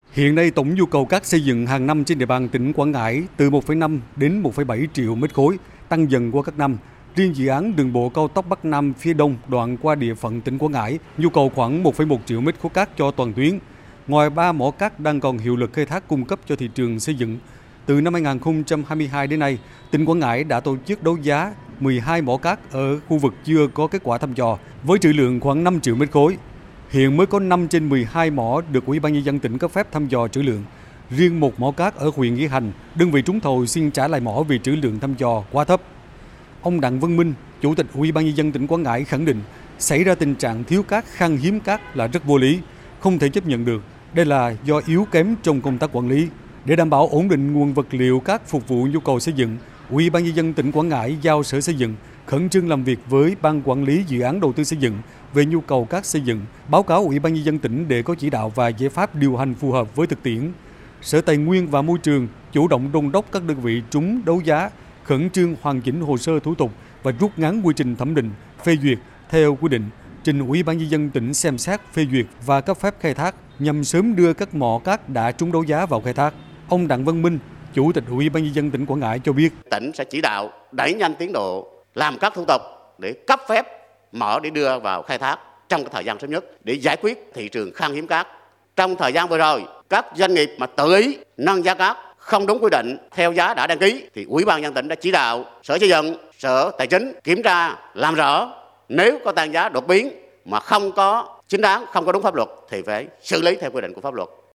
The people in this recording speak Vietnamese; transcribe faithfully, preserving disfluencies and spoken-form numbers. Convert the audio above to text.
Hiện nay tổng nhu cầu cát xây dựng hàng năm trên địa bàn tỉnh Quảng Ngãi từ một phẩy năm đến một phẩy bảy triệu mét khối, tăng dần qua các năm. Riêng dự án đường bộ cao tốc Bắc Nam phía Đông đoạn qua địa phận tỉnh Quảng Ngãi, nhu cầu khoảng một phẩy một triệu mét khối cát cho toàn tuyến. Ngoài ba mỏ cát đang còn hiệu lực khai thác cung cấp cho thị trường xây dựng, từ năm hai nghìn không trăm hai mươi hai đến nay, tỉnh Quảng Ngãi đã tổ chức đấu giá mười hai mỏ cát ở khu vực chưa có kết quả thăm dò với trữ lượng khoảng năm triệu mét khối. Hiện mới có năm trên mười hai mỏ được Ủy ban nhân dân tỉnh cấp phép thăm dò trữ lượng. Riêng một mỏ cát ở huyện Nghĩa Hành, đơn vị trúng thầu xin trả lại mỏ vì trữ lượng thăm dò quá thấp. Ông Đặng Văn Minh, Chủ tịch Ủy ban nhân dân tỉnh Quảng Ngãi khẳng định xảy ra tình trạng thiếu cát, khan hiếm cát là rất vô lý, không thể chấp nhận được. Đây là do yếu kém trong công tác quản lý. Để đảm bảo ổn định nguồn vật liệu cát phục vụ nhu cầu xây dựng, Ủy ban nhân dân tỉnh Quảng Ngãi giao Sở Xây dựng khẩn trương làm việc với Ban Quản lý Dự án Đầu tư xây dựng về nhu cầu cát xây dựng, báo cáo Ủy ban nhân dân tỉnh để có chỉ đạo và giải pháp điều hành phù hợp với thực tiễn. Sở Tài nguyên và Môi trường chủ động đôn đốc các đơn vị trúng đấu giá khẩn trương hoàn chỉnh hồ sơ thủ tục và rút ngắn quy trình thẩm định, phê duyệt theo quy định, trình Ủy ban nhân dân tỉnh xem xét phê duyệt và cấp phép khai thác nhằm sớm đưa các mỏ cát đã trúng đấu giá vào khai thác. Ông Đặng Văn Minh, Chủ tịch Ủy ban nhân dân tỉnh Quảng Ngãi cho biết, tỉnh sẽ chỉ đạo đẩy nhanh tiến độ, làm các thủ tục để cấp phép mỏ để đưa vào khai thác trong cái thời gian sớm nhất để giải quyết thị trường khan hiếm cát. Trong thời gian vừa rồi, các doanh nghiệp mà tự ý nâng giá cát không đúng quy định theo giá đã đăng ký thì Ủy ban nhân dân tỉnh đã chỉ đạo Sở Xây dựng, Sở Tài chính kiểm tra làm rõ, nếu có tăng giá đột biến mà không có chính đáng, không có đúng pháp luật thì phải xử lý theo quy định của pháp luật.